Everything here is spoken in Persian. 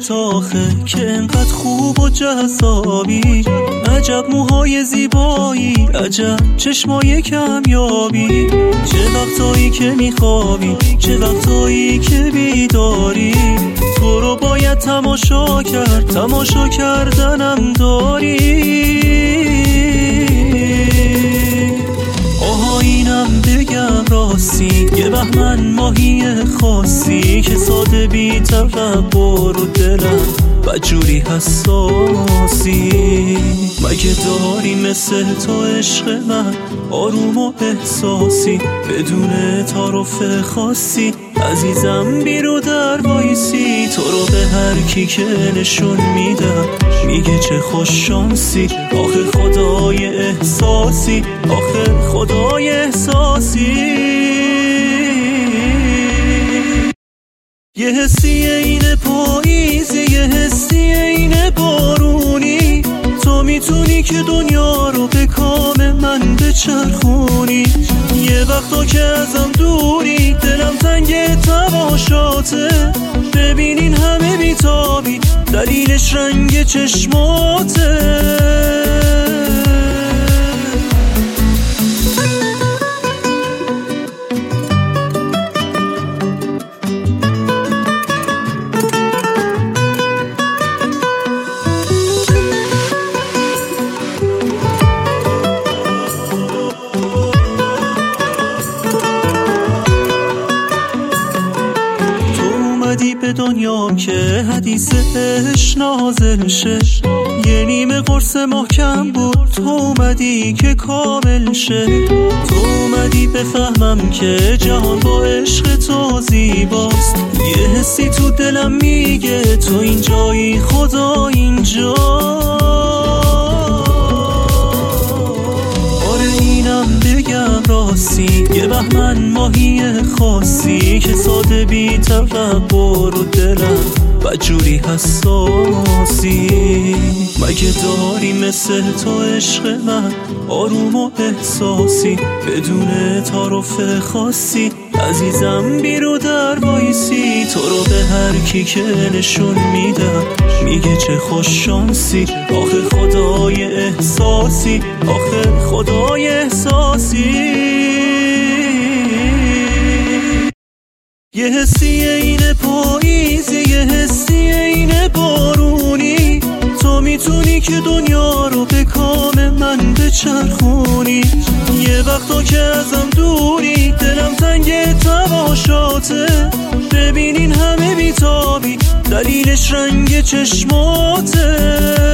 چشمات آخه که انقدر خوب و جذابی. عجب موهای زیبایی، عجب چشمای کمیابی. چه وقتایی که میخوابی، چه وقتایی که بیداری. تو رو باید تماشا کرد، تماشا کردنم داری. آها اینم بگم راستی، یه بهمن ماهی خاصی که ساده بی تکبر و دلم بدجوری حساسی. مگه داری مثل تو عشق من آروم و احساسی، بدون تعارف خاصی عزیزم بیرو در وایسی. تو رو به هر کی که نشون میدم میگه چه خوش شانسی. آخه خدای احساسی، آخه خدای احساسی. یه حسی اینه پاییزی، یه حسی اینه بارونی. تو میتونی که دنیا رو به کام من بچرخونی. یه وقتا که ازم دوری دلم تنگ تماشاته. ببینین همه بیتابی دلیلش رنگ چشماته. به دنیا که حدیثش نازل شه. یه نیمه قرص محکم بود، تو اومدی که کامل شه. تو اومدی بفهمم که جهان با عشق تو زیباست. یه حسی تو دلم میگه تو اینجایی، خدا اینجا. آره اینم بگم راستی، یه بهمن ماهی خاصی که ساده بی تکبر و دلم بدجوری حساسی. مگه داری مثل تو عشق من آروم و احساسی، بدون تعارف خاصی عزیزم بیرو در وایسی. تو رو به هر کی که نشون میدم میگه چه خوش شانسی. آخه خدای احساسی، آخه خدای احساسی. یه حسی اینه پاییزی، یه حسی اینه بارونی. تو میتونی که دنیا رو به کام من بچرخونی. یه وقتا که ازم دوری دلم تنگ تماشاته. ببینین همه بیتابی دلیلش رنگ چشماته.